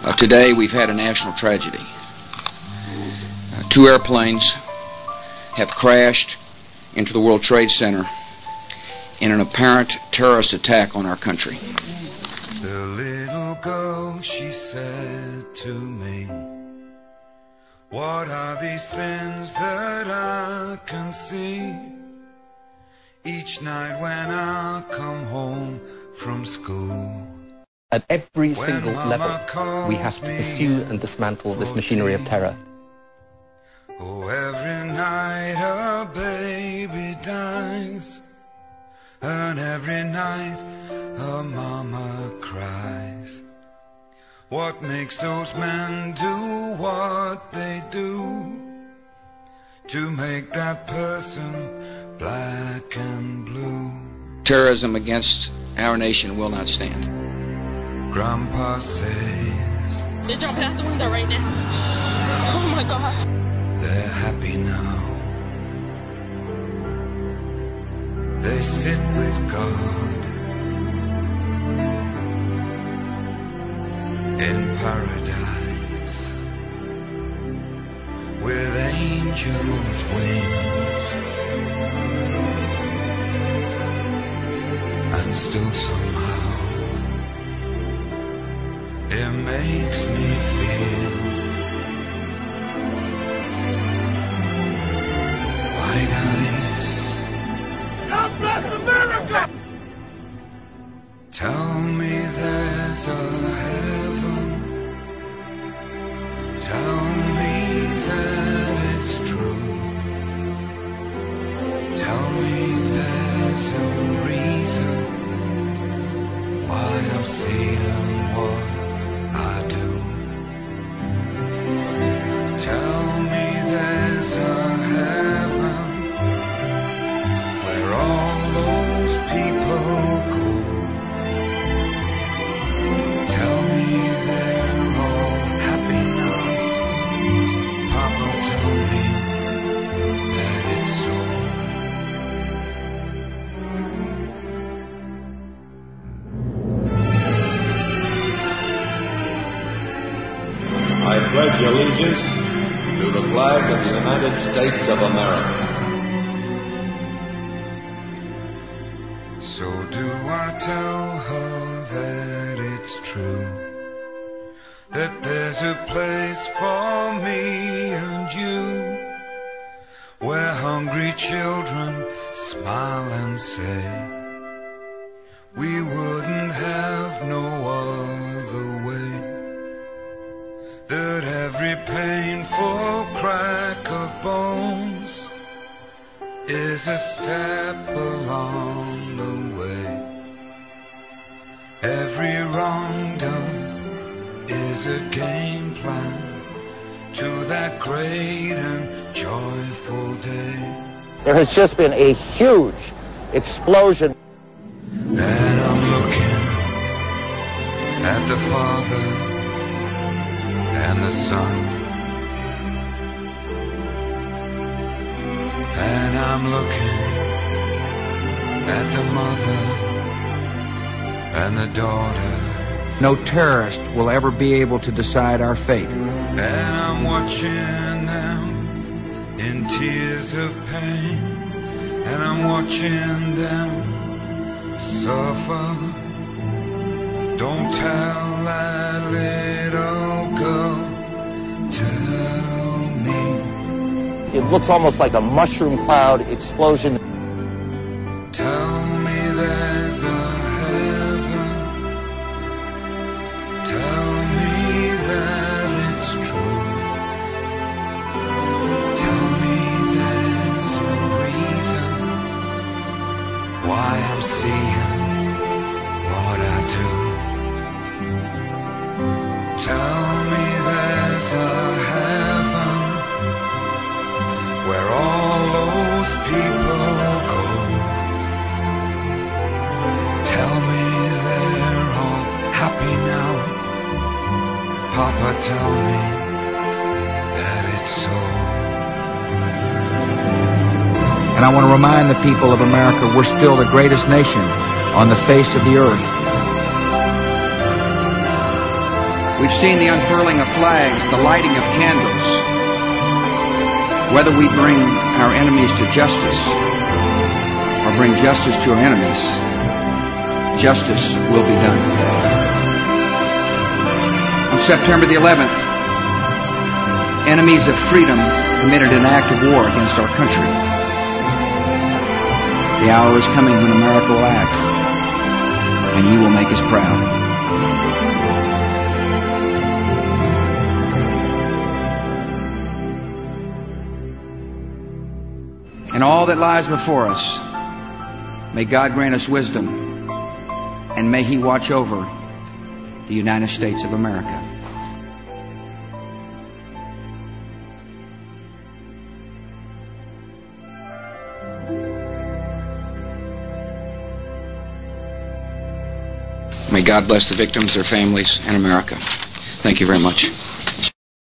Today we've had a national tragedy. Two airplanes have crashed into the World Trade Center in an apparent terrorist attack on our country. The little girl, she said to me, what are these things that I can see? Each night when I come home from school. At every single level, we have to pursue and dismantle this machinery of terror. Oh, every night a baby dies, and every night a mama cries. What makes those men do what they do to make that person black and blue? Terrorism against our nation will not stand. Grandpa says they're jumping out the window right now. Oh my God. They're happy now. They sit with God in paradise with angels' wings, and still somehow it makes me feel white eyes. God bless America! Tell me there's a heaven. Tell me that it's true. Tell me there's a reason why I'm seeing what I do. Tell me there's a heaven where all those people go. Tell me they're all happy now. Papa, tell me that it's so. I pledge allegiance to the flag of the United States of America. So do I tell her that it's true, that there's a place for me and you, where hungry children smile and say, we wouldn't have no other way. That every painful crack of bones is a step along the way. Every wrong done is a game plan to that great and joyful day. There has just been a huge explosion. And I'm looking at the Father and the Son, and I'm looking at the mother and the daughter. No terrorist will ever be able to decide our fate. And I'm watching them in tears of pain, and I'm watching them suffer. Don't tell that little girl, tell me. It looks almost like a mushroom cloud explosion. Tell me there's a heaven. Tell me that it's true. Tell me there's a reason why I'm seeing what I do. Tell me there's a heaven where all those people go. Tell me they're all happy now. Papa, tell me that it's so. And I want to remind the people of America we're still the greatest nation on the face of the earth. We've seen the unfurling of flags, the lighting of candles. Whether we bring our enemies to justice or bring justice to our enemies, justice will be done. On September the 11th, enemies of freedom committed an act of war against our country. The hour is coming when America will act, and you will make us proud. In all that lies before us, may God grant us wisdom, and may He watch over the United States of America. May God bless the victims, their families, and America. Thank you very much.